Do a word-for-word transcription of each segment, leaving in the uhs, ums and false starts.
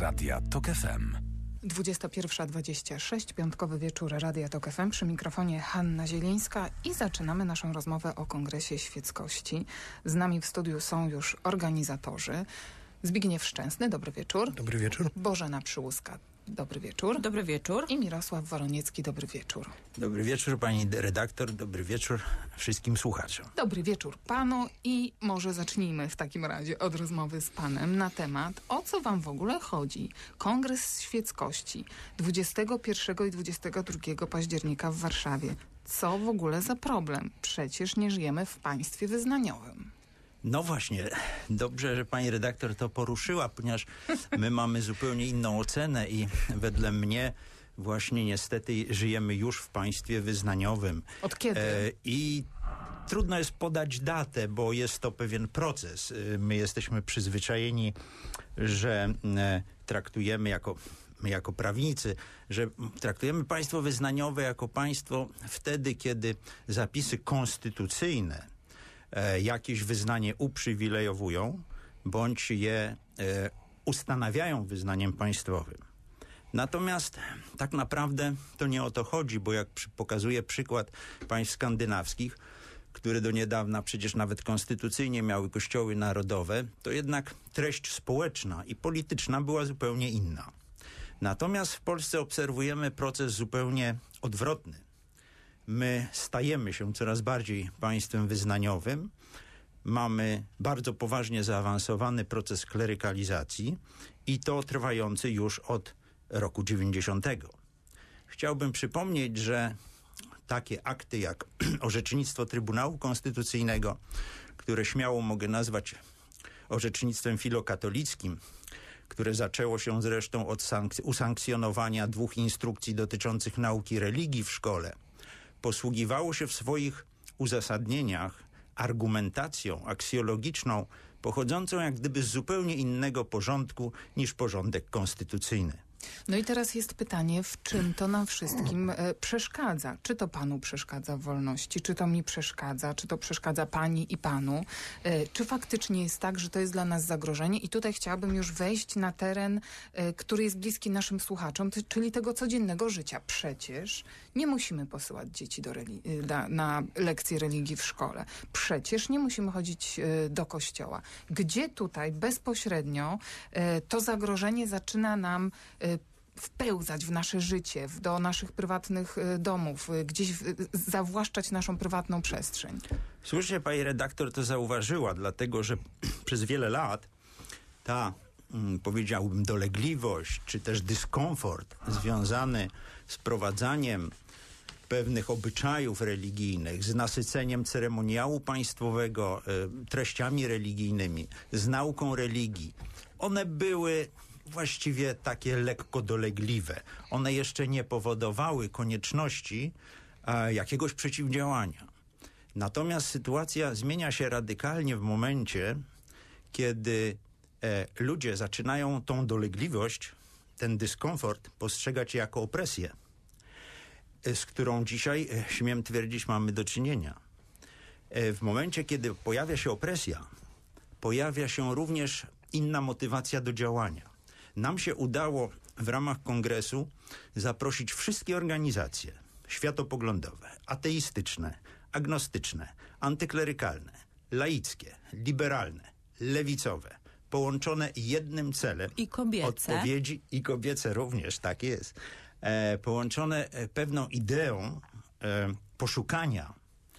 Radia Tok F M. dwudziesta pierwsza dwadzieścia sześć, piątkowy wieczór Radia Tok F M, przy mikrofonie Hanna Zielińska i zaczynamy naszą rozmowę o Kongresie Świeckości. Z nami w studiu są już organizatorzy. Zbigniew Szczęsny, dobry wieczór. Dobry wieczór. Bożena Przyłuska, dobry wieczór. Dobry wieczór. I Mirosław Woroniecki, dobry wieczór. Dobry wieczór pani redaktor, dobry wieczór wszystkim słuchaczom. Dobry wieczór panu i może zacznijmy w takim razie od rozmowy z panem na temat, o co wam w ogóle chodzi. Kongres Świeckości dwudziestego pierwszego i dwudziestego drugiego października w Warszawie. Co w ogóle za problem? Przecież nie żyjemy w państwie wyznaniowym. No właśnie, dobrze, że pani redaktor to poruszyła, ponieważ my mamy zupełnie inną ocenę i wedle mnie właśnie niestety żyjemy już w państwie wyznaniowym. Od kiedy? E, I trudno jest podać datę, bo jest to pewien proces. E, my jesteśmy przyzwyczajeni, że e, traktujemy jako... My jako prawnicy, że traktujemy państwo wyznaniowe jako państwo wtedy, kiedy zapisy konstytucyjne e, jakieś wyznanie uprzywilejowują, bądź je e, ustanawiają wyznaniem państwowym. Natomiast tak naprawdę to nie o to chodzi, bo jak przy, pokazuje przykład państw skandynawskich, które do niedawna przecież nawet konstytucyjnie miały kościoły narodowe, to jednak treść społeczna i polityczna była zupełnie inna. Natomiast w Polsce obserwujemy proces zupełnie odwrotny. My stajemy się coraz bardziej państwem wyznaniowym. Mamy bardzo poważnie zaawansowany proces klerykalizacji i to trwający już od roku dziewięćdziesiątego. Chciałbym przypomnieć, że takie akty jak orzecznictwo Trybunału Konstytucyjnego, które śmiało mogę nazwać orzecznictwem filokatolickim, które zaczęło się zresztą od sankc- usankcjonowania dwóch instrukcji dotyczących nauki religii w szkole, posługiwało się w swoich uzasadnieniach argumentacją aksjologiczną pochodzącą jak gdyby z zupełnie innego porządku niż porządek konstytucyjny. No i teraz jest pytanie, w czym to nam wszystkim e, przeszkadza? Czy to panu przeszkadza w wolności? Czy to mi przeszkadza? Czy to przeszkadza pani i panu? E, czy faktycznie jest tak, że to jest dla nas zagrożenie? I tutaj chciałabym już wejść na teren, e, który jest bliski naszym słuchaczom, ty, czyli tego codziennego życia. Przecież nie musimy posyłać dzieci do reli- da, na lekcje religii w szkole. Przecież nie musimy chodzić e, do kościoła. Gdzie tutaj bezpośrednio e, to zagrożenie zaczyna nam e, wpełzać w nasze życie, w, do naszych prywatnych y, domów, y, gdzieś w, y, zawłaszczać naszą prywatną przestrzeń. Słusznie pani redaktor to zauważyła, dlatego że przez wiele lat ta, mm, powiedziałbym, dolegliwość, czy też dyskomfort związany z prowadzaniem pewnych obyczajów religijnych, z nasyceniem ceremoniału państwowego y, treściami religijnymi, z nauką religii, one były właściwie takie lekko dolegliwe. One jeszcze nie powodowały konieczności e, jakiegoś przeciwdziałania. Natomiast sytuacja zmienia się radykalnie w momencie, kiedy e, ludzie zaczynają tą dolegliwość, ten dyskomfort postrzegać jako opresję, e, z którą dzisiaj, e, śmiem twierdzić, mamy do czynienia. E, w momencie, kiedy pojawia się opresja, pojawia się również inna motywacja do działania. Nam się udało w ramach kongresu zaprosić wszystkie organizacje światopoglądowe, ateistyczne, agnostyczne, antyklerykalne, laickie, liberalne, lewicowe, połączone jednym celem. I kobiece. Odpowiedzi, i kobiece również, tak jest. E, połączone e, pewną ideą e, poszukania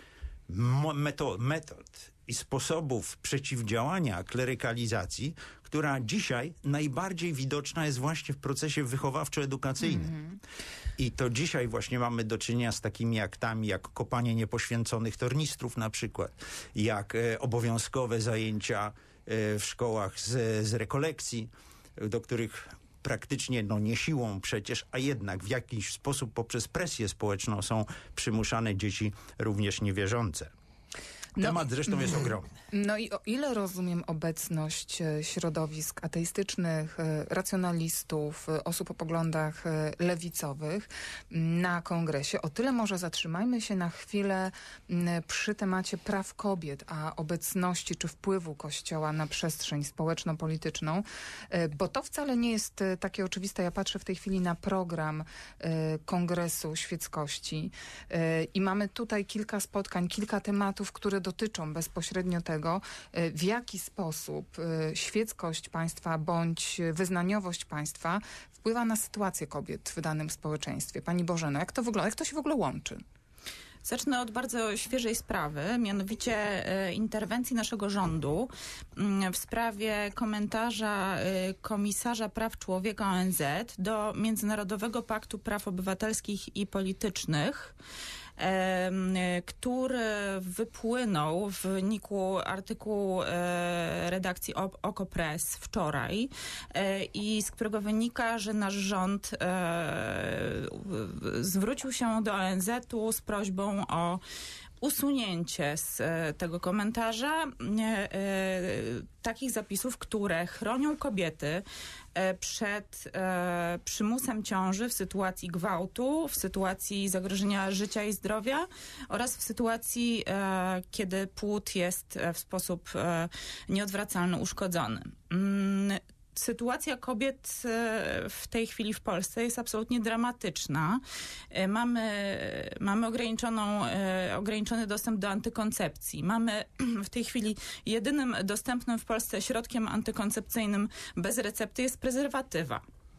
metod, metod i sposobów przeciwdziałania klerykalizacji, która dzisiaj najbardziej widoczna jest właśnie w procesie wychowawczo-edukacyjnym. Mm. I to dzisiaj właśnie mamy do czynienia z takimi aktami jak kopanie niepoświęconych tornistrów na przykład, jak e, obowiązkowe zajęcia e, w szkołach z, z rekolekcji, do których praktycznie, no nie siłą przecież, a jednak w jakiś sposób poprzez presję społeczną są przymuszane dzieci również niewierzące. Temat no, zresztą jest ogromny. No i o ile rozumiem obecność środowisk ateistycznych, racjonalistów, osób o poglądach lewicowych na kongresie, o tyle może zatrzymajmy się na chwilę przy temacie praw kobiet, a obecności czy wpływu Kościoła na przestrzeń społeczno-polityczną, bo to wcale nie jest takie oczywiste. Ja patrzę w tej chwili na program Kongresu Świeckości i mamy tutaj kilka spotkań, kilka tematów, które dotyczą bezpośrednio tego, w jaki sposób świeckość państwa bądź wyznaniowość państwa wpływa na sytuację kobiet w danym społeczeństwie. Pani Bożeno, jak to wygląda? Jak to się w ogóle łączy? Zacznę od bardzo świeżej sprawy, mianowicie e, interwencji naszego rządu m, w sprawie komentarza e, Komisarza Praw Człowieka O N Z do Międzynarodowego Paktu Praw Obywatelskich i Politycznych, E, który wypłynął w wyniku artykułu e, redakcji Okopres wczoraj e, i z którego wynika, że nasz rząd e, zwrócił się do O N Z u z prośbą o usunięcie z e, tego komentarza e, e, takich zapisów, które chronią kobiety e, przed e, przymusem ciąży w sytuacji gwałtu, w sytuacji zagrożenia życia i zdrowia oraz w sytuacji, e, kiedy płód jest w sposób e, nieodwracalny uszkodzony. Mm, Sytuacja kobiet w tej chwili w Polsce jest absolutnie dramatyczna. Mamy, mamy ograniczoną, ograniczony dostęp do antykoncepcji. Mamy w tej chwili jedynym dostępnym w Polsce środkiem antykoncepcyjnym bez recepty jest prezerwatywa.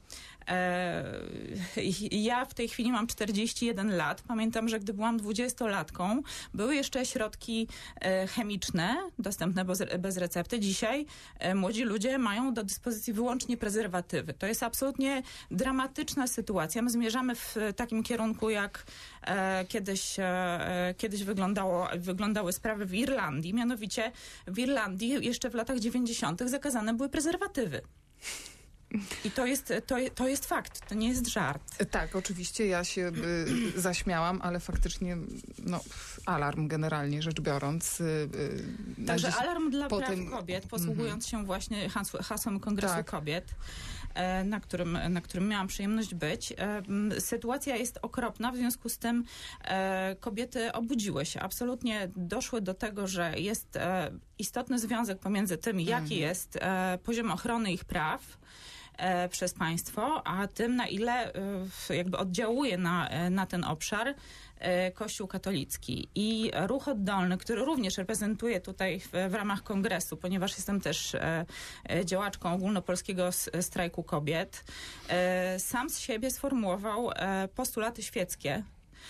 Ja w tej chwili mam czterdzieści jeden lat. Pamiętam, że gdy byłam dwudziestolatką, były jeszcze środki chemiczne dostępne bez recepty. Dzisiaj młodzi ludzie mają do dyspozycji wyłącznie prezerwatywy. To jest absolutnie dramatyczna sytuacja. My zmierzamy w takim kierunku, jak kiedyś, kiedyś wyglądało, wyglądały sprawy w Irlandii. Mianowicie w Irlandii jeszcze w latach dziewięćdziesiątych zakazane były prezerwatywy. I to jest, to, to jest fakt, to nie jest żart. Tak, oczywiście ja się y, zaśmiałam, ale faktycznie no, alarm generalnie rzecz biorąc. Y, y, Także dziś, alarm dla praw tym... kobiet, posługując mm-hmm. się właśnie hasł, hasłem Kongresu tak. Kobiet, e, na, którym, na którym miałam przyjemność być. E, sytuacja jest okropna, w związku z tym e, kobiety obudziły się. Absolutnie doszły do tego, że jest e, istotny związek pomiędzy tym, jaki mm-hmm. jest e, poziom ochrony ich praw E, przez państwo, a tym, na ile e, jakby oddziałuje na, e, na ten obszar e, Kościół katolicki. I Ruch Oddolny, który również reprezentuję tutaj w, w ramach kongresu, ponieważ jestem też e, e, działaczką ogólnopolskiego strajku kobiet, e, sam z siebie sformułował e, postulaty świeckie,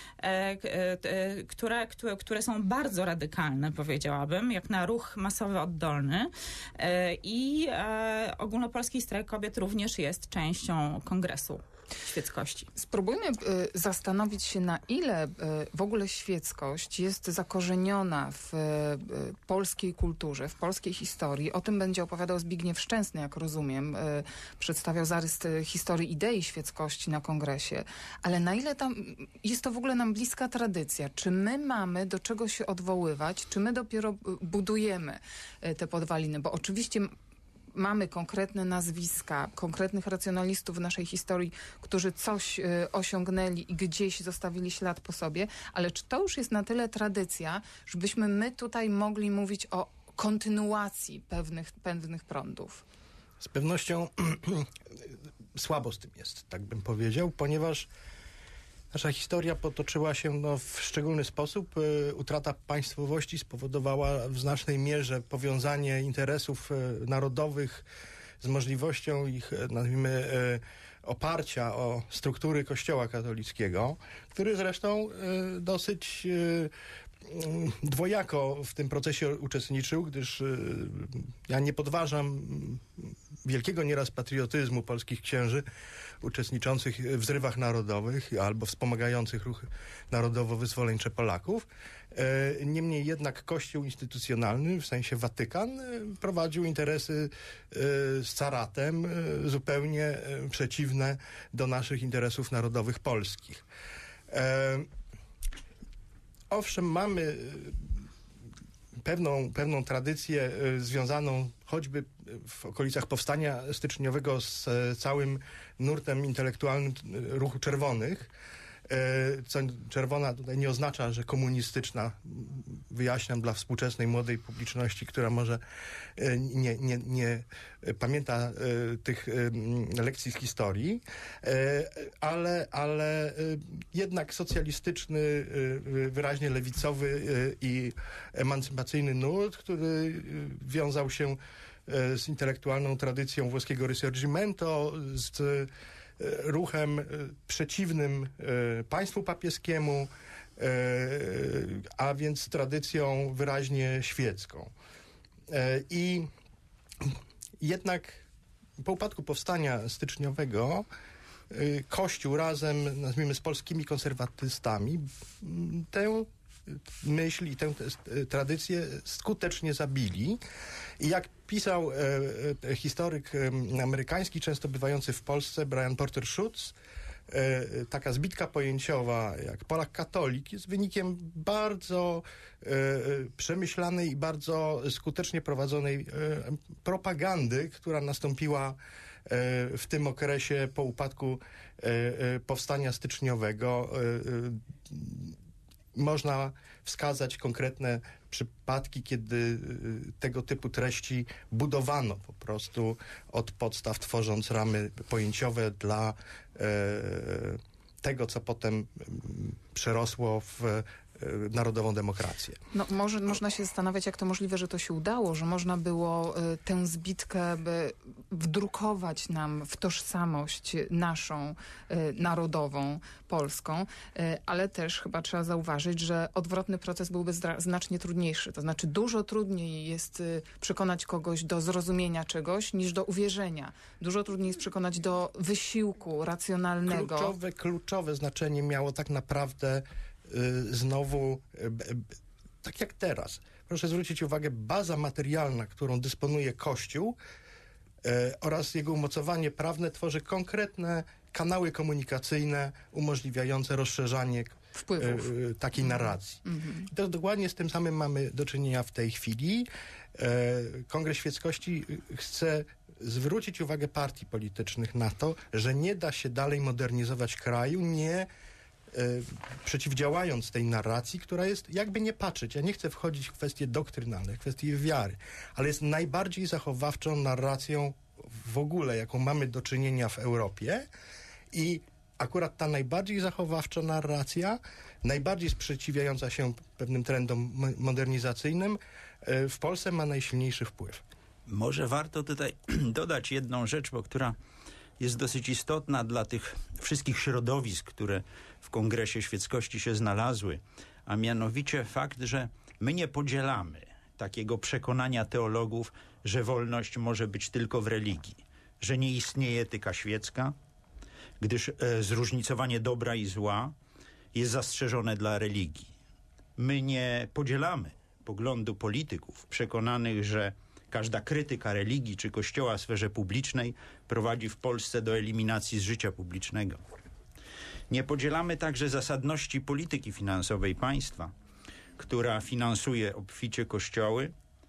Które, które, które są bardzo radykalne, powiedziałabym, jak na ruch masowy oddolny. I ogólnopolski strajk kobiet również jest częścią Kongresu Świeckości. Spróbujmy y, zastanowić się, na ile y, w ogóle świeckość jest zakorzeniona w y, polskiej kulturze, w polskiej historii. O tym będzie opowiadał Zbigniew Szczęsny, jak rozumiem. Y, przedstawiał zarys y, historii idei świeckości na kongresie. Ale na ile tam jest to w ogóle nam bliska tradycja? Czy my mamy do czego się odwoływać? Czy my dopiero budujemy y, te podwaliny? Bo oczywiście mamy konkretne nazwiska, konkretnych racjonalistów w naszej historii, którzy coś y, osiągnęli i gdzieś zostawili ślad po sobie, ale czy to już jest na tyle tradycja, żebyśmy my tutaj mogli mówić o kontynuacji pewnych, pewnych prądów? Z pewnością słabo z tym jest, tak bym powiedział, ponieważ nasza historia potoczyła się no, w szczególny sposób. Y, utrata państwowości spowodowała w znacznej mierze powiązanie interesów y, narodowych z możliwością ich, y, nazwijmy, y, oparcia o struktury Kościoła katolickiego, który zresztą y, dosyć y, dwojako w tym procesie uczestniczył, gdyż y, ja nie podważam wielkiego nieraz patriotyzmu polskich księży uczestniczących w zrywach narodowych albo wspomagających ruchy narodowo-wyzwoleńcze Polaków. E, niemniej jednak Kościół instytucjonalny, w sensie Watykan, e, prowadził interesy e, z caratem e, zupełnie e, przeciwne do naszych interesów narodowych polskich. E, Owszem, mamy pewną, pewną tradycję związaną choćby w okolicach powstania styczniowego z całym nurtem intelektualnym ruchu czerwonych, co czerwona tutaj nie oznacza, że komunistyczna, wyjaśniam dla współczesnej młodej publiczności, która może nie, nie, nie pamięta tych lekcji z historii, ale, ale jednak socjalistyczny, wyraźnie lewicowy i emancypacyjny nurt, który wiązał się z intelektualną tradycją włoskiego Risorgimento, z ruchem przeciwnym państwu papieskiemu, a więc tradycją wyraźnie świecką. I jednak po upadku powstania styczniowego Kościół razem, nazwijmy, z polskimi konserwatystami tę myśl i tę tradycję skutecznie zabili. I jak pisał e, e, historyk e, amerykański, często bywający w Polsce, Brian Porter Schutz, e, taka zbitka pojęciowa jak Polak katolik jest wynikiem bardzo e, przemyślanej i bardzo skutecznie prowadzonej e, propagandy, która nastąpiła e, w tym okresie po upadku e, e, powstania styczniowego. E, e, Można wskazać konkretne przypadki, kiedy tego typu treści budowano po prostu od podstaw, tworząc ramy pojęciowe dla e, tego, co potem przerosło w narodową demokrację. No, może, można się zastanawiać, jak to możliwe, że to się udało, że można było y, tę zbitkę by wdrukować nam w tożsamość naszą, y, narodową, polską, y, ale też chyba trzeba zauważyć, że odwrotny proces byłby zdra- znacznie trudniejszy. To znaczy dużo trudniej jest y, przekonać kogoś do zrozumienia czegoś, niż do uwierzenia. Dużo trudniej jest przekonać do wysiłku racjonalnego. Kluczowe, kluczowe znaczenie miało tak naprawdę znowu, tak jak teraz. Proszę zwrócić uwagę, baza materialna, którą dysponuje Kościół e, oraz jego umocowanie prawne tworzy konkretne kanały komunikacyjne umożliwiające rozszerzanie wpływów e, takiej narracji. Mm-hmm. I to dokładnie z tym samym mamy do czynienia w tej chwili. E, Kongres Świeckości chce zwrócić uwagę partii politycznych na to, że nie da się dalej modernizować kraju, nie przeciwdziałając tej narracji, która jest, jakby nie patrzeć, ja nie chcę wchodzić w kwestie doktrynalne, w kwestie wiary, ale jest najbardziej zachowawczą narracją w ogóle, jaką mamy do czynienia w Europie i akurat ta najbardziej zachowawcza narracja, najbardziej sprzeciwiająca się pewnym trendom modernizacyjnym w Polsce ma najsilniejszy wpływ. Może warto tutaj dodać jedną rzecz, bo która jest dosyć istotna dla tych wszystkich środowisk, które w Kongresie Świeckości się znalazły, a mianowicie fakt, że my nie podzielamy takiego przekonania teologów, że wolność może być tylko w religii, że nie istnieje etyka świecka, gdyż e, zróżnicowanie dobra i zła jest zastrzeżone dla religii. My nie podzielamy poglądu polityków przekonanych, że każda krytyka religii czy kościoła w sferze publicznej prowadzi w Polsce do eliminacji z życia publicznego. Nie podzielamy także zasadności polityki finansowej państwa, która finansuje obficie kościoły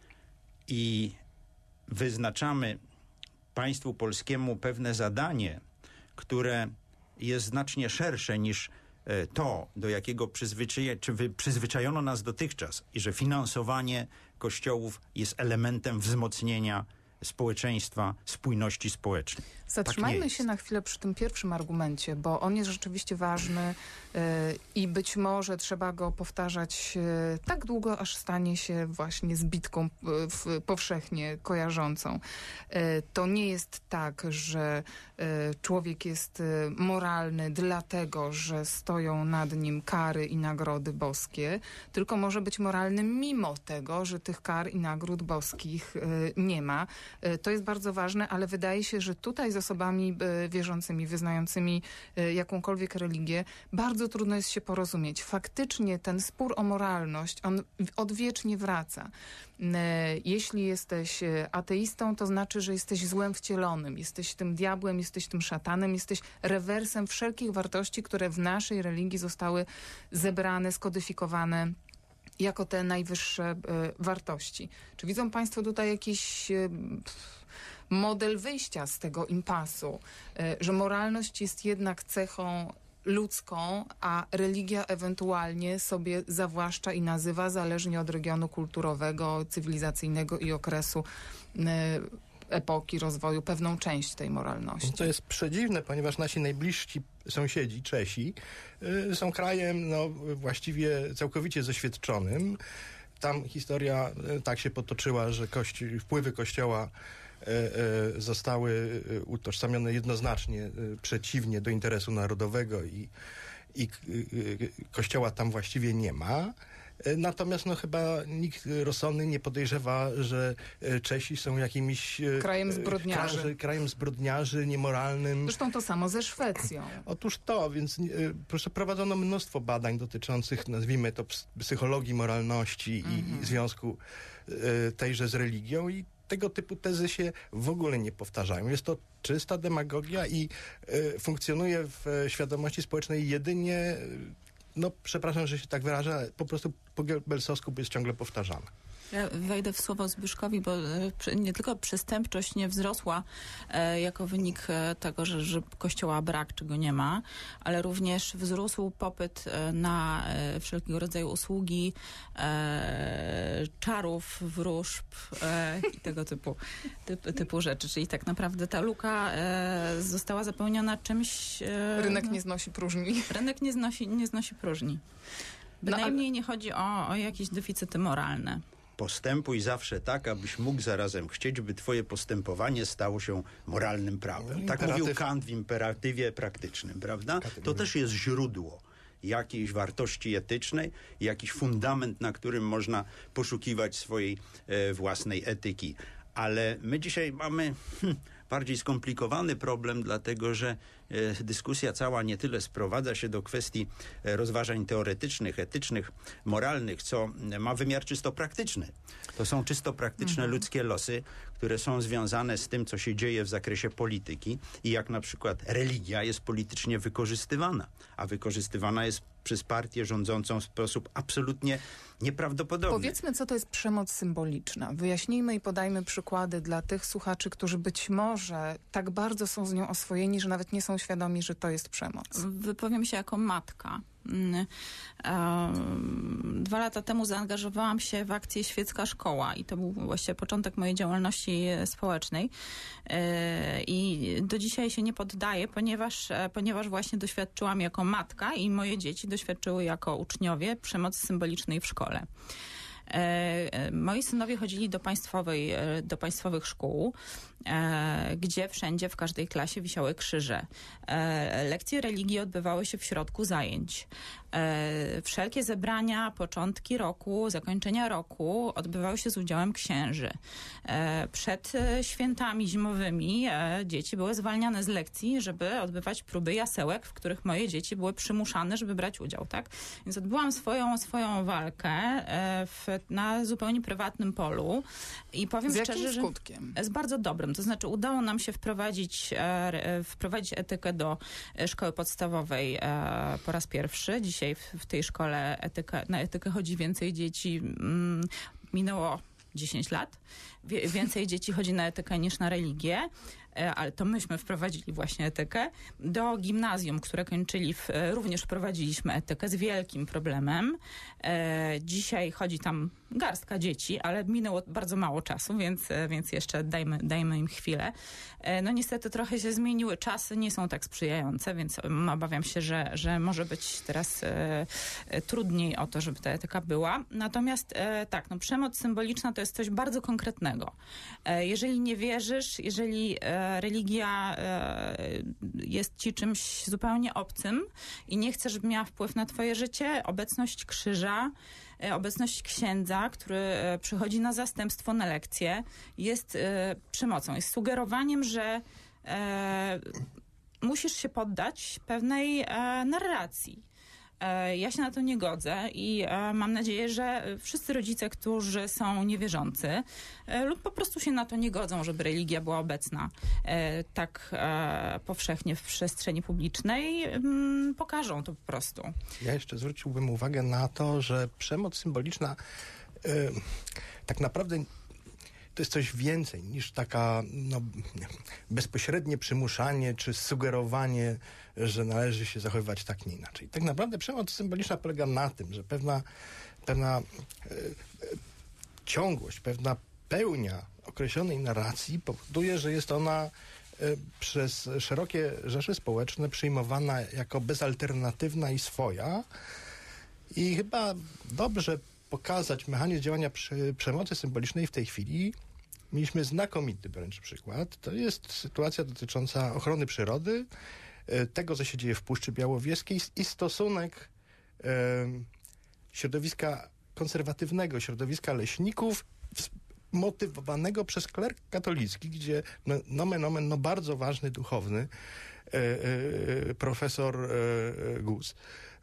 i wyznaczamy państwu polskiemu pewne zadanie, które jest znacznie szersze niż to, do jakiego przyzwyczaje, czy przyzwyczajono nas dotychczas i że finansowanie kościołów jest elementem wzmocnienia społeczeństwa, spójności społecznej. Zatrzymajmy tak się na chwilę przy tym pierwszym argumencie, bo on jest rzeczywiście ważny yy, i być może trzeba go powtarzać yy, tak długo, aż stanie się właśnie zbitką yy, powszechnie kojarzącą. Yy, to nie jest tak, że yy, człowiek jest yy, moralny dlatego, że stoją nad nim kary i nagrody boskie, tylko może być moralny mimo tego, że tych kar i nagród boskich yy, nie ma. Yy, to jest bardzo ważne, ale wydaje się, że tutaj z osobami wierzącymi, wyznającymi jakąkolwiek religię, bardzo trudno jest się porozumieć. Faktycznie ten spór o moralność, on odwiecznie wraca. Jeśli jesteś ateistą, to znaczy, że jesteś złem wcielonym, jesteś tym diabłem, jesteś tym szatanem, jesteś rewersem wszelkich wartości, które w naszej religii zostały zebrane, skodyfikowane jako te najwyższe y, wartości. Czy widzą państwo tutaj jakiś y, model wyjścia z tego impasu, y, że moralność jest jednak cechą ludzką, a religia ewentualnie sobie zawłaszcza i nazywa, zależnie od regionu kulturowego, cywilizacyjnego i okresu y, epoki rozwoju, pewną część tej moralności. To jest przedziwne, ponieważ nasi najbliżsi sąsiedzi, Czesi, y, są krajem no, właściwie całkowicie zeświadczonym. Tam historia y, tak się potoczyła, że kości- wpływy Kościoła y, y, zostały y, utożsamione jednoznacznie y, przeciwnie do interesu narodowego i, i y, y, Kościoła tam właściwie nie ma. Natomiast no chyba nikt rozsądny nie podejrzewa, że Czesi są jakimiś... Krajem zbrodniarzy. Krajem, krajem zbrodniarzy, niemoralnym. Zresztą to samo ze Szwecją. Otóż to, więc proszę, prowadzono mnóstwo badań dotyczących, nazwijmy to, psychologii moralności mhm. i związku tejże z religią i tego typu tezy się w ogóle nie powtarzają. Jest to czysta demagogia i funkcjonuje w świadomości społecznej jedynie... No, przepraszam, że się tak wyrażę, ale po prostu po Goebbelsowsku jest ciągle powtarzane. Ja wejdę w słowo Zbyszkowi, bo nie tylko przestępczość nie wzrosła e, jako wynik tego, że, że kościoła brak, czego nie ma, ale również wzrósł popyt na e, wszelkiego rodzaju usługi, e, czarów, wróżb e, i tego typu, typ, typu rzeczy. Czyli tak naprawdę ta luka e, została zapełniona czymś... E, rynek nie znosi próżni. Rynek nie znosi, nie znosi próżni. Bynajmniej nie chodzi o, o jakieś deficyty moralne. Postępuj zawsze tak, abyś mógł zarazem chcieć, by twoje postępowanie stało się moralnym prawem. No, tak imperatyw... mówił Kant w imperatywie praktycznym, prawda? To też jest źródło jakiejś wartości etycznej, jakiś fundament, na którym można poszukiwać swojej e, własnej etyki. Ale my dzisiaj mamy hm, bardziej skomplikowany problem, dlatego że e, dyskusja cała nie tyle sprowadza się do kwestii e, rozważań teoretycznych, etycznych, moralnych, co e, ma wymiar czysto praktyczny. To są czysto praktyczne mhm. ludzkie losy, które są związane z tym, co się dzieje w zakresie polityki i jak na przykład religia jest politycznie wykorzystywana, a wykorzystywana jest przez partię rządzącą w sposób absolutnie nieprawdopodobny. Powiedzmy, co to jest przemoc symboliczna. Wyjaśnijmy i podajmy przykłady dla tych słuchaczy, którzy być może tak bardzo są z nią oswojeni, że nawet nie są świadomi, że to jest przemoc. Wypowiem się jako matka. Dwa lata temu zaangażowałam się w akcję Świecka Szkoła i to był właściwie początek mojej działalności społecznej i do dzisiaj się nie poddaję, ponieważ, ponieważ właśnie doświadczyłam jako matka i moje dzieci doświadczyły jako uczniowie przemocy symbolicznej w szkole. E, moi synowie chodzili do państwowej, do państwowych szkół, e, gdzie wszędzie w każdej klasie wisiały krzyże. E, lekcje religii odbywały się w środku zajęć. E, wszelkie zebrania, początki roku, zakończenia roku odbywały się z udziałem księży. E, przed świętami zimowymi e, dzieci były zwalniane z lekcji, żeby odbywać próby jasełek, w których moje dzieci były przymuszane, żeby brać udział, tak? Więc odbyłam swoją, swoją walkę e, w, na zupełnie prywatnym polu i powiem z szczerze, jakim skutkiem? Że z bardzo dobrym. To znaczy udało nam się wprowadzić, e, wprowadzić etykę do szkoły podstawowej e, po raz pierwszy. Dzisiaj w, w tej szkole etyka, na etykę chodzi więcej dzieci. Mm, minęło dziesięć lat. Wie, więcej dzieci chodzi na etykę niż na religię. Ale to myśmy wprowadzili właśnie etykę. Do gimnazjum, które kończyli, w, również wprowadziliśmy etykę z wielkim problemem. E, dzisiaj chodzi tam garstka dzieci, ale minęło bardzo mało czasu, więc, więc jeszcze dajmy, dajmy im chwilę. E, no niestety trochę się zmieniły czasy, nie są tak sprzyjające, więc obawiam się, że, że może być teraz e, e, trudniej o to, żeby ta etyka była. Natomiast e, tak, no przemoc symboliczna to jest coś bardzo konkretnego. E, jeżeli nie wierzysz, jeżeli e, religia e, jest ci czymś zupełnie obcym i nie chcesz, żeby miała wpływ na twoje życie, obecność krzyża, e, obecność księdza, który e, przychodzi na zastępstwo na lekcję, jest e, przemocą, jest sugerowaniem, że e, musisz się poddać pewnej e, narracji. Ja się na to nie godzę i mam nadzieję, że wszyscy rodzice, którzy są niewierzący lub po prostu się na to nie godzą, żeby religia była obecna tak powszechnie w przestrzeni publicznej, pokażą to po prostu. Ja jeszcze zwróciłbym uwagę na to, że przemoc symboliczna yy, tak naprawdę to jest coś więcej niż taka no, bezpośrednie przymuszanie czy sugerowanie, że należy się zachowywać tak, nie inaczej. Tak naprawdę przemoc symboliczna polega na tym, że pewna, pewna e, e, ciągłość, pewna pełnia określonej narracji powoduje, że jest ona e, przez szerokie rzesze społeczne przyjmowana jako bezalternatywna i swoja. I chyba dobrze pokazać mechanizm działania przy przemocy symbolicznej w tej chwili. Mieliśmy znakomity wręcz przykład. To jest sytuacja dotycząca ochrony przyrody, tego, co się dzieje w Puszczy Białowieskiej i stosunek e, środowiska konserwatywnego, środowiska leśników, motywowanego przez klerk katolicki, gdzie no, nomen omen, no bardzo ważny duchowny e, e, profesor e, Gus,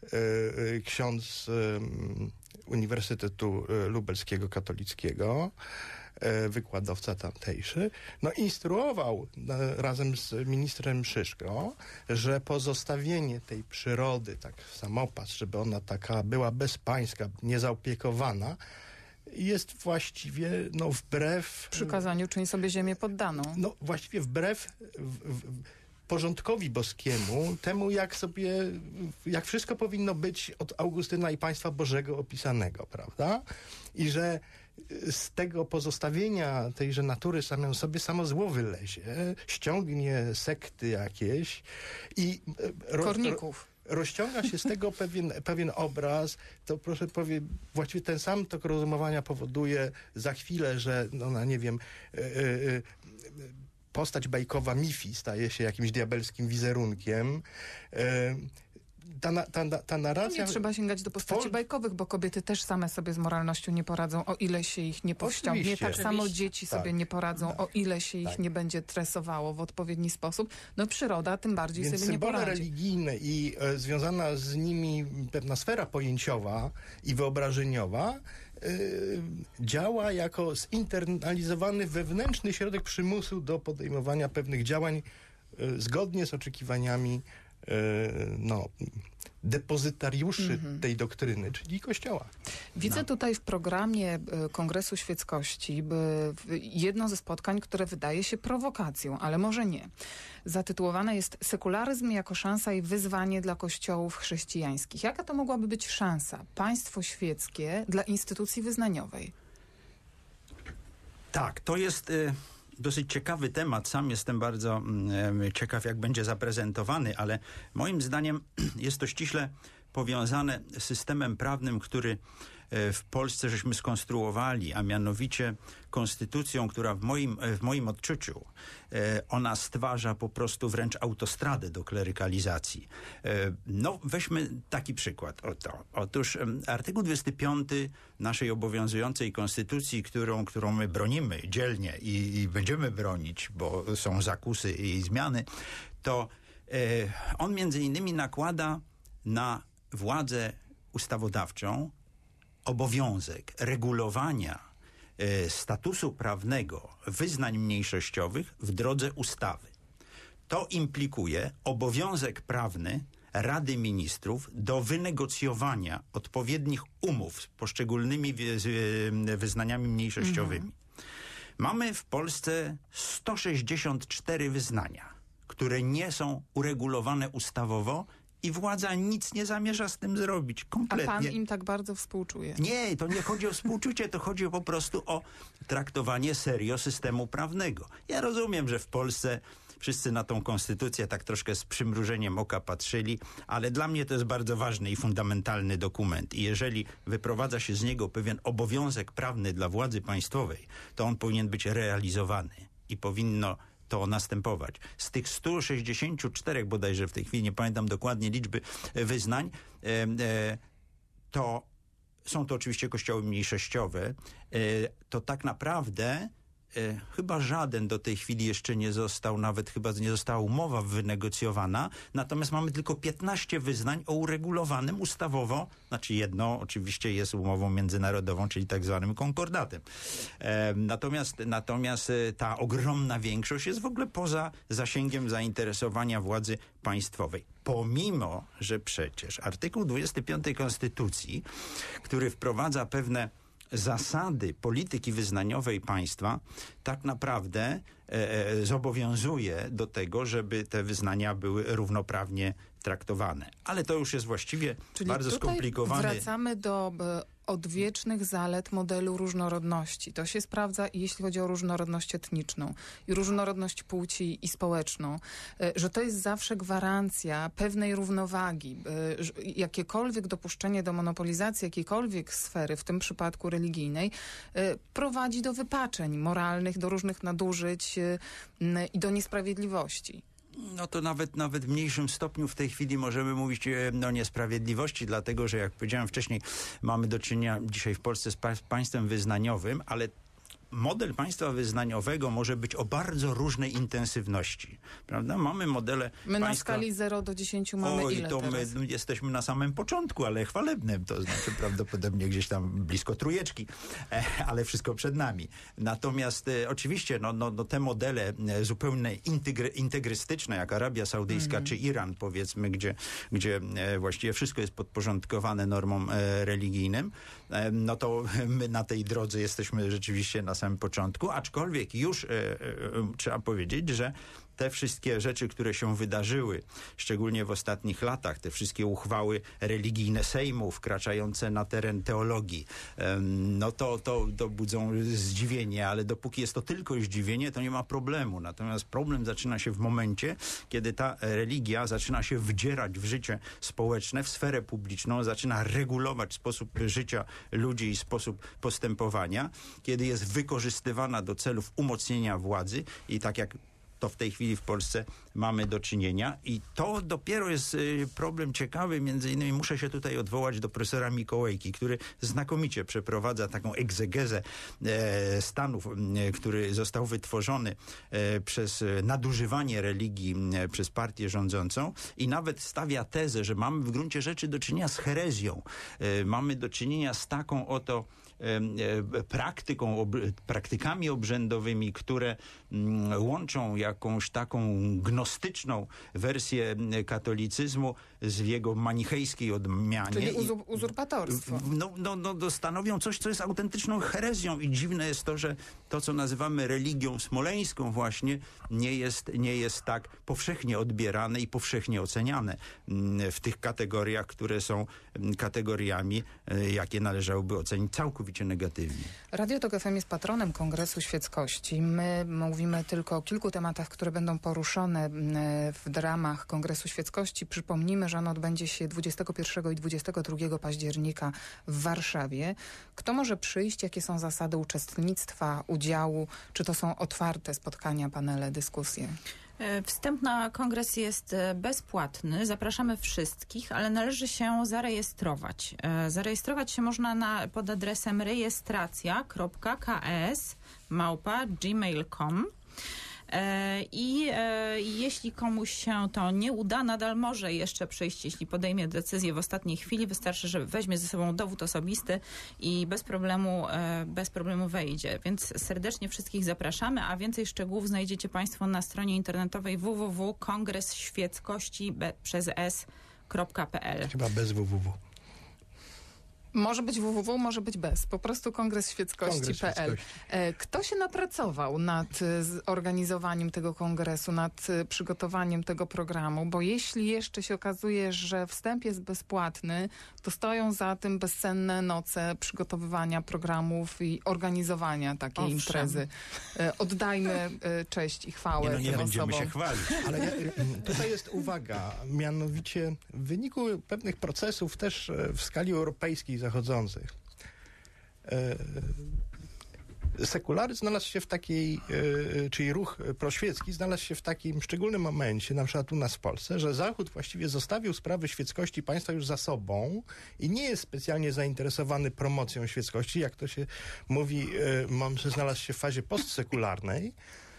e, ksiądz e, Uniwersytetu Lubelskiego Katolickiego, wykładowca tamtejszy, no instruował razem z ministrem Szyszko, że pozostawienie tej przyrody tak w samopas, żeby ona taka była bezpańska, niezaopiekowana, jest właściwie no wbrew... Przykazaniu czyń sobie ziemię poddaną. No właściwie wbrew... W, w, porządkowi boskiemu, temu jak sobie, jak wszystko powinno być od Augustyna i Państwa Bożego opisanego, prawda? I że z tego pozostawienia tejże natury samą sobie samo zło wylezie, ściągnie sekty jakieś i... Ro, Korników. Ro, rozciąga się z tego pewien, pewien obraz, to proszę powiedzieć, właściwie ten sam tok rozumowania powoduje za chwilę, że no, no nie wiem... Yy, yy, postać bajkowa Mifi staje się jakimś diabelskim wizerunkiem. Ta, ta, ta narracja... Nie trzeba sięgać do postaci Twor... bajkowych, bo kobiety też same sobie z moralnością nie poradzą, o ile się ich nie powściągnie. Oczywiście. Tak samo Oczywiście. dzieci Tak. sobie nie poradzą, Tak. o ile się ich Tak. nie będzie tresowało w odpowiedni sposób. No przyroda tym bardziej Więc sobie nie symbole poradzi. religijne i e, związana z nimi pewna sfera pojęciowa i wyobrażeniowa e, działa jako zinternalizowany wewnętrzny środek przymusu do podejmowania pewnych działań e, zgodnie z oczekiwaniami e, no, depozytariuszy Mhm. tej doktryny, czyli Kościoła. Widzę No. tutaj w programie y, Kongresu Świeckości by, w- jedno ze spotkań, które wydaje się prowokacją, ale może nie. Zatytułowane jest Sekularyzm jako szansa i wyzwanie dla kościołów chrześcijańskich. Jaka to mogłaby być szansa? Państwo świeckie dla instytucji wyznaniowej. Tak, to jest y, dosyć ciekawy temat. Sam jestem bardzo y, ciekaw, jak będzie zaprezentowany, ale moim zdaniem jest to ściśle powiązane z systemem prawnym, który y, w Polsce żeśmy skonstruowali, a mianowicie konstytucją, która w moim, w moim odczuciu y, ona stwarza po prostu wręcz autostradę do klerykalizacji. Y, no, weźmy taki przykład. Oto. Otóż y, artykuł dwudziesty piąty naszej obowiązującej konstytucji, którą, którą my bronimy dzielnie i, i będziemy bronić, bo są zakusy jej zmiany, to y, on między innymi nakłada na władzę ustawodawczą obowiązek regulowania y, statusu prawnego wyznań mniejszościowych w drodze ustawy. To implikuje obowiązek prawny Rady Ministrów do wynegocjowania odpowiednich umów z poszczególnymi wy, z, y, wyznaniami mniejszościowymi. Mhm. Mamy w Polsce sto sześćdziesiąt cztery wyznania, które nie są uregulowane ustawowo i władza nic nie zamierza z tym zrobić. Kompletnie. A pan im tak bardzo współczuje. Nie, to nie chodzi o współczucie, to chodzi po prostu o traktowanie serio systemu prawnego. Ja rozumiem, że w Polsce wszyscy na tą konstytucję tak troszkę z przymrużeniem oka patrzyli, ale dla mnie to jest bardzo ważny i fundamentalny dokument. I jeżeli wyprowadza się z niego pewien obowiązek prawny dla władzy państwowej, to on powinien być realizowany i powinno to następować. Z tych stu sześćdziesięciu czterech bodajże, w tej chwili nie pamiętam dokładnie liczby wyznań, e, e, to są to oczywiście kościoły mniejszościowe, e, to tak naprawdę e, chyba żaden do tej chwili jeszcze nie został, nawet chyba nie została umowa wynegocjowana, natomiast mamy tylko piętnaście wyznań o uregulowanym ustawowo, znaczy jedno oczywiście jest umową międzynarodową, czyli tak zwanym konkordatem. E, natomiast, natomiast e, ta ogromna większość jest w ogóle poza zasięgiem zainteresowania władzy państwowej. Pomimo, że przecież artykuł dwudziesty piąty Konstytucji, który wprowadza pewne zasady polityki wyznaniowej państwa, tak naprawdę e, zobowiązuje do tego, żeby te wyznania były równoprawnie traktowane. Ale to już jest właściwie Czyli bardzo tutaj skomplikowany... wracamy do e, odwiecznych zalet modelu różnorodności. To się sprawdza, jeśli chodzi o różnorodność etniczną i różnorodność płci i społeczną, e, że to jest zawsze gwarancja pewnej równowagi. E, że jakiekolwiek dopuszczenie do monopolizacji jakiejkolwiek sfery, w tym przypadku religijnej, e, prowadzi do wypaczeń moralnych, do różnych nadużyć e, n, i do niesprawiedliwości. No to nawet, nawet w mniejszym stopniu w tej chwili możemy mówić e, o niesprawiedliwości, dlatego że jak powiedziałem wcześniej, mamy do czynienia dzisiaj w Polsce z pa- państwem wyznaniowym, ale model państwa wyznaniowego może być o bardzo różnej intensywności, prawda? Mamy modele My na państwa... skali zero do dziesięciu mamy Oj, ile to teraz? my jesteśmy na samym początku, ale chwalebnym, to znaczy prawdopodobnie gdzieś tam blisko trójeczki, e, ale wszystko przed nami. Natomiast e, oczywiście no, no, no, te modele e, zupełnie integry, integrystyczne, jak Arabia Saudyjska mm. czy Iran, powiedzmy, gdzie, gdzie e, właściwie wszystko jest podporządkowane normom e, religijnym, e, no to my na tej drodze jesteśmy rzeczywiście na samym początku, aczkolwiek już e, e, trzeba powiedzieć, że te wszystkie rzeczy, które się wydarzyły, szczególnie w ostatnich latach, te wszystkie uchwały religijne Sejmu wkraczające na teren teologii, no to, to, to budzą zdziwienie, ale dopóki jest to tylko zdziwienie, to nie ma problemu. Natomiast problem zaczyna się w momencie, kiedy ta religia zaczyna się wdzierać w życie społeczne, w sferę publiczną, zaczyna regulować sposób życia ludzi i sposób postępowania, kiedy jest wykorzystywana do celów umocnienia władzy i tak jak to w tej chwili w Polsce mamy do czynienia i to dopiero jest y, problem ciekawy, między innymi muszę się tutaj odwołać do profesora Mikołajki, który znakomicie przeprowadza taką egzegezę e, stanów, e, który został wytworzony e, przez nadużywanie religii e, przez partię rządzącą i nawet stawia tezę, że mamy w gruncie rzeczy do czynienia z herezją. E, mamy do czynienia z taką oto praktyką, ob, praktykami obrzędowymi, które mm, łączą jakąś taką gnostyczną wersję katolicyzmu z jego manichejskiej odmianie. Czyli uzur- uzurpatorstwo. I, no, no, no, stanowią coś, co jest autentyczną herezją i dziwne jest to, że to, co nazywamy religią smoleńską właśnie, nie jest, nie jest tak powszechnie odbierane i powszechnie oceniane w tych kategoriach, które są kategoriami, jakie należałoby ocenić całkowicie negatywnie. Radio Tok F M jest patronem Kongresu Świeckości. My mówimy tylko o kilku tematach, które będą poruszone w ramach Kongresu Świeckości. Przypomnijmy, że on odbędzie się dwudziestego pierwszego i dwudziestego drugiego października w Warszawie. Kto może przyjść? Jakie są zasady uczestnictwa, udziału? Czy to są otwarte spotkania, panele, dyskusje? Wstęp na kongres jest bezpłatny. Zapraszamy wszystkich, ale należy się zarejestrować. Zarejestrować się można na, pod adresem rejestracja kropka k s małpa gmail kropka com. I e, jeśli komuś się to nie uda, nadal może jeszcze przyjść, jeśli podejmie decyzję w ostatniej chwili. Wystarczy, że weźmie ze sobą dowód osobisty i bez problemu, e, bez problemu wejdzie. Więc serdecznie wszystkich zapraszamy, a więcej szczegółów znajdziecie Państwo na stronie internetowej w w w kropka kongres świeckości przez s kropka p l. Chyba bez www. Może być www, może być bez. Po prostu kongres świeckości kropka p l. Kto się napracował nad organizowaniem tego kongresu, nad przygotowaniem tego programu? Bo jeśli jeszcze się okazuje, że wstęp jest bezpłatny, to stoją za tym bezcenne noce przygotowywania programów i organizowania takiej Owszem. imprezy. Oddajmy cześć i chwałę nie, no nie tym będziemy osobom. się chwalić. Ale ja, tutaj jest uwaga, mianowicie w wyniku pewnych procesów też w skali europejskiej zachodzących sekularyzm znalazł się w takiej, yy, czyli ruch proświecki znalazł się w takim szczególnym momencie, na przykład u nas w Polsce, że Zachód właściwie zostawił sprawy świeckości państwa już za sobą i nie jest specjalnie zainteresowany promocją świeckości, jak to się mówi, yy, znalazł się w fazie postsekularnej.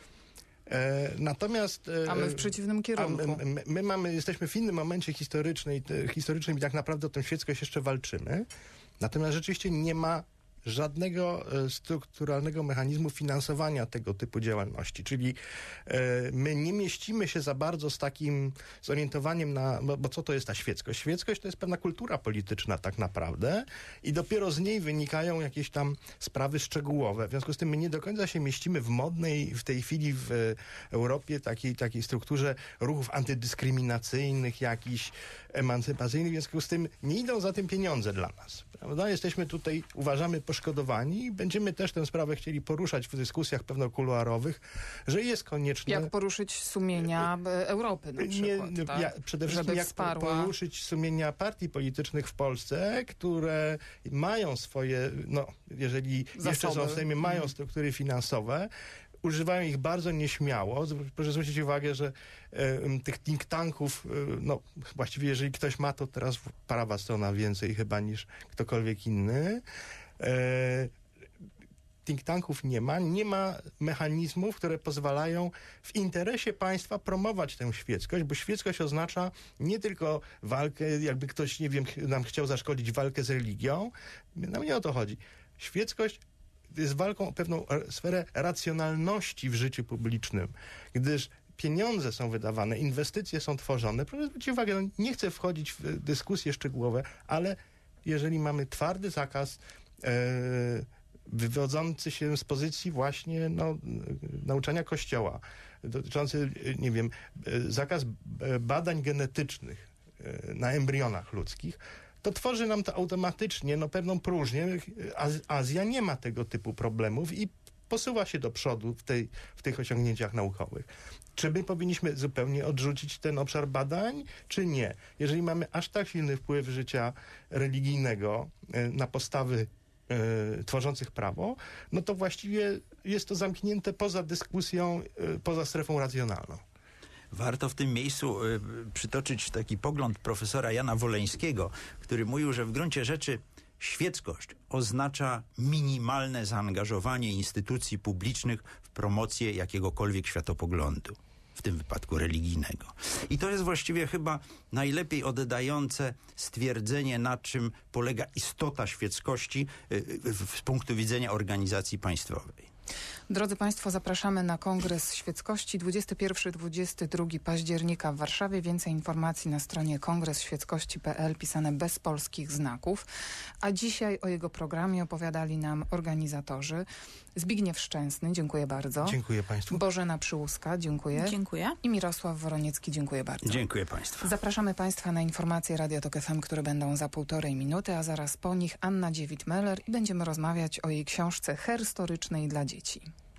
E, natomiast... E, a my w przeciwnym kierunku. My, my, my mamy, jesteśmy w innym momencie historycznej, te, historycznym i tak naprawdę o tę świeckość jeszcze walczymy. Natomiast rzeczywiście nie ma żadnego e, strukturalnego mechanizmu finansowania tego typu działalności. Czyli e, my nie mieścimy się za bardzo z takim zorientowaniem na... Bo, bo co to jest ta świeckość? Świeckość to jest pewna kultura polityczna tak naprawdę i dopiero z niej wynikają jakieś tam sprawy szczegółowe. W związku z tym my nie do końca się mieścimy w modnej w tej chwili w Europie takiej, takiej strukturze ruchów antydyskryminacyjnych, jakichś emancypacyjnych. W związku z tym nie idą za tym pieniądze dla nas. Prawda? Jesteśmy tutaj, uważamy, poszkodowani i będziemy też tę sprawę chcieli poruszać w dyskusjach pewno-kuluarowych, że jest konieczne... Jak poruszyć sumienia Europy na przykład, nie, tak? ja, przede wszystkim Żeby jak wsparła... poruszyć sumienia partii politycznych w Polsce, które mają swoje, no jeżeli Zasoby. jeszcze są w Sejmie, mają struktury finansowe, używają ich bardzo nieśmiało. Proszę zwrócić uwagę, że e, tych think tanków, e, no właściwie jeżeli ktoś ma, to teraz prawa strona więcej chyba niż ktokolwiek inny. E, think tanków nie ma, nie ma mechanizmów, które pozwalają w interesie państwa promować tę świeckość, bo świeckość oznacza nie tylko walkę, jakby ktoś, nie wiem, nam chciał zaszkodzić walkę z religią. Nam nie o to chodzi. Świeckość jest walką o pewną sferę racjonalności w życiu publicznym, gdyż pieniądze są wydawane, inwestycje są tworzone. Proszę zwrócić uwagę, no nie chcę wchodzić w dyskusje szczegółowe, ale jeżeli mamy twardy zakaz e, wywodzący się z pozycji właśnie no, nauczania Kościoła, dotyczący, nie wiem, zakaz badań genetycznych na embrionach ludzkich, to tworzy nam to automatycznie no, pewną próżnię. Az- Azja nie ma tego typu problemów i posuwa się do przodu w, tej, w tych osiągnięciach naukowych. Czy my powinniśmy zupełnie odrzucić ten obszar badań, czy nie? Jeżeli mamy aż tak silny wpływ życia religijnego y, na postawy y, tworzących prawo, no to właściwie jest to zamknięte poza dyskusją, y, poza strefą racjonalną. Warto w tym miejscu y, przytoczyć taki pogląd profesora Jana Woleńskiego, który mówił, że w gruncie rzeczy świeckość oznacza minimalne zaangażowanie instytucji publicznych w promocję jakiegokolwiek światopoglądu, w tym wypadku religijnego. I to jest właściwie chyba najlepiej oddające stwierdzenie, na czym polega istota świeckości y, y, z punktu widzenia organizacji państwowej. Drodzy Państwo, zapraszamy na Kongres Świeckości dwudziestego pierwszego do dwudziestego drugiego października w Warszawie. Więcej informacji na stronie kongres świeckości kropka p l, pisane bez polskich znaków. A dzisiaj o jego programie opowiadali nam organizatorzy. Zbigniew Szczęsny, dziękuję bardzo. Dziękuję Państwu. Bożena Przyłuska, dziękuję. Dziękuję. I Mirosław Woroniecki, dziękuję bardzo. Dziękuję Państwu. Zapraszamy Państwa na informacje Radio Tok F M, które będą za półtorej minuty, a zaraz po nich Anna Dziewit-Meller i będziemy rozmawiać o jej książce herstorycznej dla dzieci.